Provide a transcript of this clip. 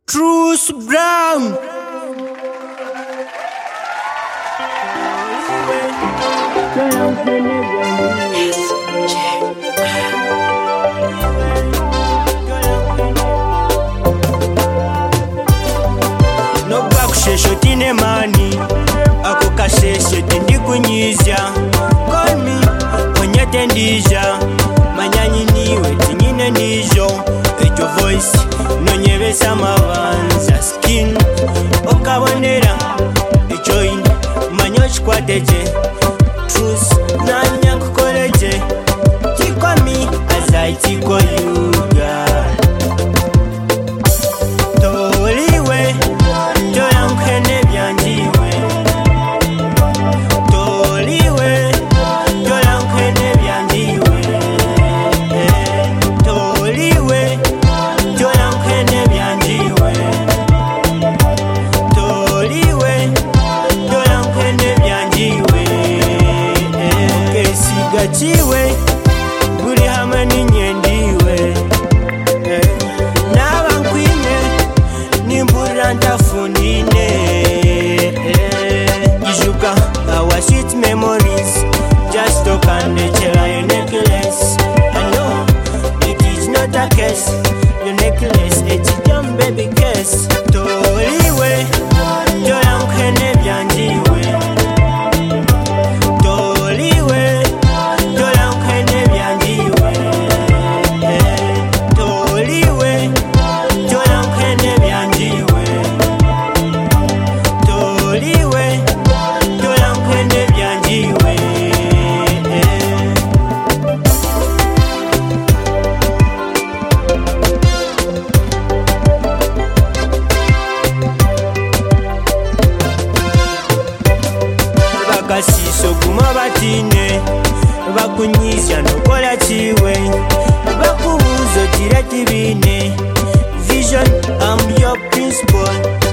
Truce Brown. No bakushesho tine mani ako kasheshe tindi kunyizya. Call me onyete ndija manyanyi niwe tinyine nijo. Ejo voice nonyebesa mavanza skin okabonera ejoin manyoch kwadeje truth nanya kukoleje tikwa mi azaiti kwa yuga toliwe toya mkene byanjiwe toliwe toya mkene byanjiwe toliwe toya mkene byanjiwe toliwe toya mkene byanjiwe kesiga chiwe buri hamwe n'inyendiwe n'abankwine nimbura ndafundine ijuka our sweet memories just talk and nature your necklace. I know it is not a case your necklace it's a dumb baby case. Toliwe toya mkene byanjiwe toliwe toya mkene byanjiwe toliwe toya mkene byanjiwe toliwe toya mkene byanjiwe. Bakasiso guma batine bakunyizya nokola chiwe bakubuzo gira tibine vision I'm your principal.